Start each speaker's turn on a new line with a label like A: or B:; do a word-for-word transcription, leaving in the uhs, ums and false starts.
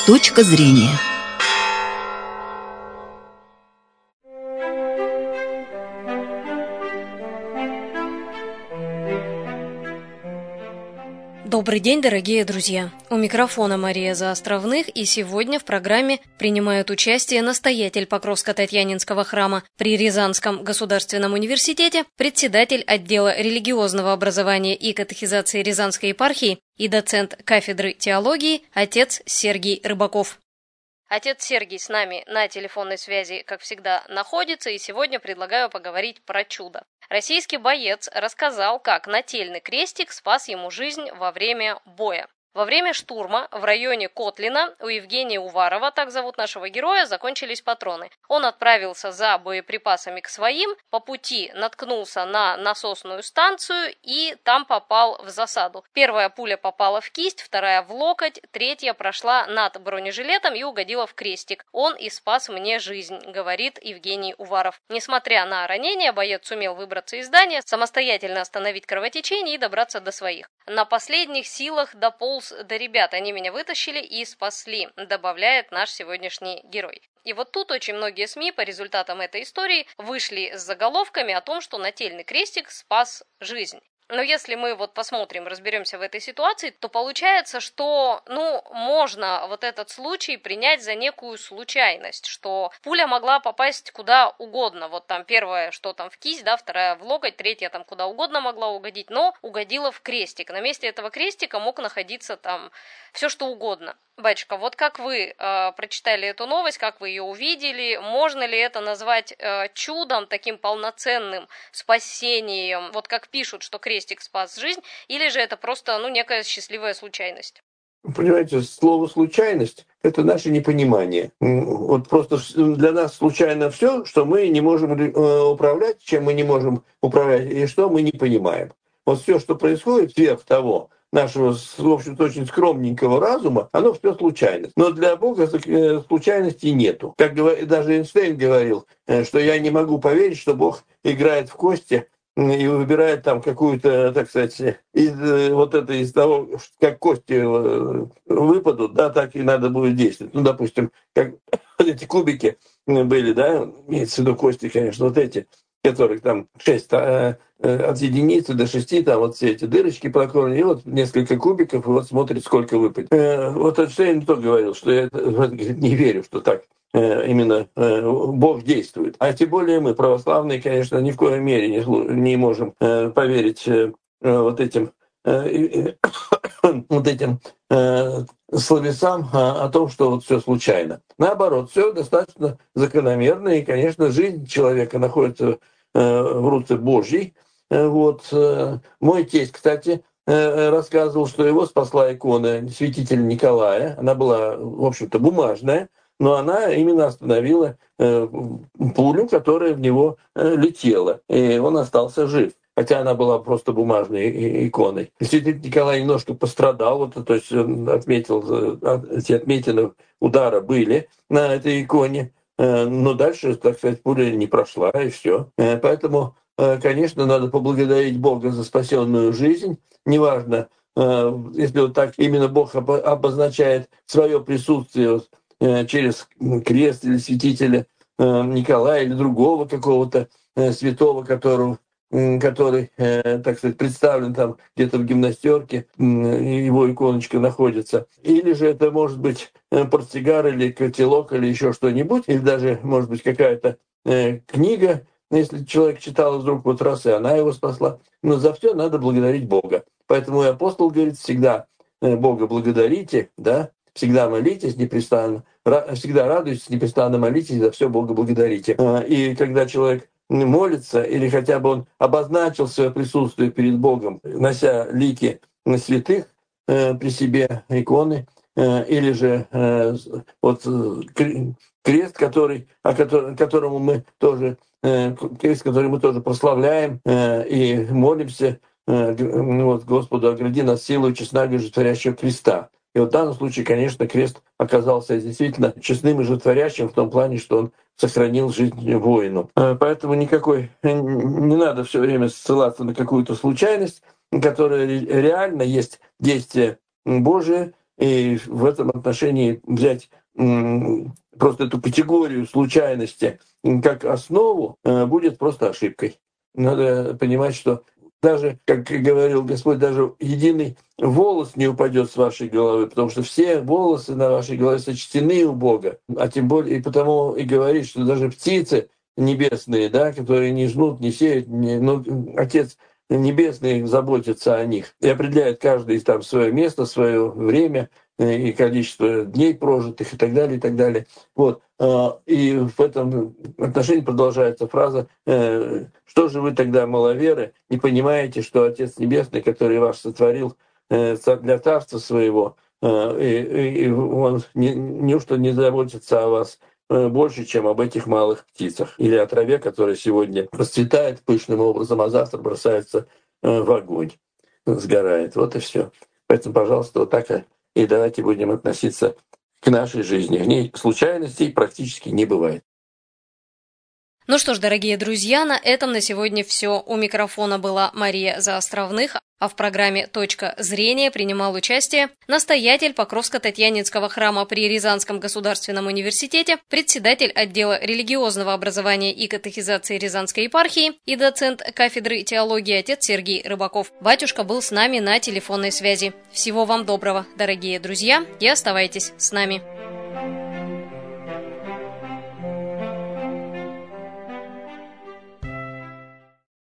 A: Точка зрения.
B: Добрый день, дорогие друзья! У микрофона Мария Заостровных, и сегодня в программе принимают участие настоятель Покровско-Татьянинского храма при Рязанском государственном университете, председатель отдела религиозного образования и катехизации Рязанской епархии и доцент кафедры теологии отец Сергий Рыбаков. Отец Сергий с нами на телефонной связи, как всегда, находится, и сегодня предлагаю поговорить про чудо. Российский боец рассказал, как нательный крестик спас ему жизнь во время боя. Во время штурма в районе Котлина у Евгения Уварова, так зовут нашего героя, закончились патроны. Он отправился за боеприпасами к своим, по пути наткнулся на насосную станцию и там попал в засаду. Первая пуля попала в кисть, вторая в локоть, третья прошла над бронежилетом и угодила в крестик. Он и спас мне жизнь, говорит Евгений Уваров. Несмотря на ранение, боец сумел выбраться из здания, самостоятельно остановить кровотечение и добраться до своих. На последних силах дополз до ребят, они меня вытащили и спасли, добавляет наш сегодняшний герой. И вот тут очень многие СМИ по результатам этой истории вышли с заголовками о том, что нательный крестик спас жизнь. Но если мы вот посмотрим, разберемся в этой ситуации, то получается, что, ну, можно вот этот случай принять за некую случайность, что пуля могла попасть куда угодно. Вот там первая, что там в кисть, да, вторая в локоть, третья там куда угодно могла угодить, но угодила в крестик. На месте этого крестика мог находиться там все что угодно. Батюшка, вот как вы э, прочитали эту новость, как вы ее увидели, можно ли это назвать э, чудом, таким полноценным спасением, вот как пишут, что крестик спас жизнь, или же это просто, ну, некая счастливая случайность?
C: Понимаете, слово «случайность» — это наше непонимание. Вот просто для нас случайно все, что мы не можем управлять, чем мы не можем управлять, и что мы не понимаем. Вот все, что происходит сверх того, нашего, в общем-то, очень скромненького разума, оно все случайность. Но для Бога случайностей нету. Как даже Эйнштейн говорил, что я не могу поверить, что Бог играет в кости и выбирает там какую-то, так сказать, из вот это из того, как кости выпадут, да, так и надо будет действовать. Ну, допустим, как эти кубики были, да, имеется в виду кости, конечно, вот эти, которых там шесть, а, от единицы до шести, там вот все эти дырочки прокормлены, и вот несколько кубиков, и вот смотрит, сколько выпадет. Э, вот Эйнштейн тоже говорил, что я не верю, что так э, именно э, Бог действует. А тем более мы, православные, конечно, ни в коей мере не, не можем э, поверить э, вот этим э, вот этим э, словесам о, о том, что вот все случайно. Наоборот, все достаточно закономерно, и, конечно, жизнь человека находится э, в руце Божьей. Э, вот. Э, мой тесть, кстати, э, рассказывал, что его спасла икона святителя Николая. Она была, в общем-то, бумажная, но она именно остановила э, пулю, которая в него э, летела, и он остался жив. Хотя она была просто бумажной иконой. Святитель Николай немножко пострадал, вот, то есть он отметил, эти отметины удара были на этой иконе, но дальше, так сказать, пуля не прошла, и все. Поэтому, конечно, надо поблагодарить Бога за спасенную жизнь. Неважно, если вот так именно Бог обозначает свое присутствие через крест или святителя Николая или другого какого-то святого, которого который, э, так сказать, представлен там где-то в гимнастерке, э, его иконочка находится. Или же это может быть э, портсигар или котелок или еще что-нибудь, или даже, может быть, какая-то э, книга, если человек читал вдруг вот раз, и она его спасла. Но за все надо благодарить Бога. Поэтому и апостол говорит, всегда э, Бога благодарите, да, всегда молитесь непрестанно, ра- всегда радуйтесь, непрестанно молитесь, за все Бога благодарите. Э, и когда человек молится, или хотя бы он обозначил свое присутствие перед Богом, нося лики святых э, при себе, иконы, э, или же э, вот крест, который, о котором, которому мы тоже, э, крест, который мы тоже прославляем э, и молимся, э, вот, Господу, огради нас силой честного и животворящего креста. И вот в данном случае, конечно, крест оказался действительно честным и животворящим в том плане, что он сохранил жизнь воину. Поэтому никакой не надо все время ссылаться на какую-то случайность, которая реально есть действие Божие, И в этом отношении взять просто эту категорию случайности как основу будет просто ошибкой. Надо понимать, что даже, как говорил Господь, даже единый волос не упадет с вашей головы, потому что все волосы на вашей голове сочтены у Бога. А тем более, и потому и говорит, что даже птицы небесные, да, которые не жнут, не сеют, не, но Отец Небесный заботится о них и определяет каждый там свое место, свое время и количество дней прожитых и так далее, и так далее. Вот. И в этом отношении продолжается фраза: «Что же вы тогда, маловеры, не понимаете, что Отец Небесный, который вас сотворил для царства своего, и, и он не, неужто не заботится о вас больше, чем об этих малых птицах, или о траве, которая сегодня расцветает пышным образом, а завтра бросается в огонь, сгорает». Вот и все. Поэтому, пожалуйста, вот так и давайте будем относиться к нашей жизни. В ней случайностей практически не бывает.
B: Ну что ж, дорогие друзья, на этом на сегодня все. У микрофона была Мария Заостровных, а в программе «Точка зрения» принимал участие настоятель Покровско-Татьянинского храма при Рязанском государственном университете, председатель отдела религиозного образования и катехизации Рязанской епархии и доцент кафедры теологии отец Сергей Рыбаков. Батюшка был с нами на телефонной связи. Всего вам доброго, дорогие друзья, и оставайтесь с нами.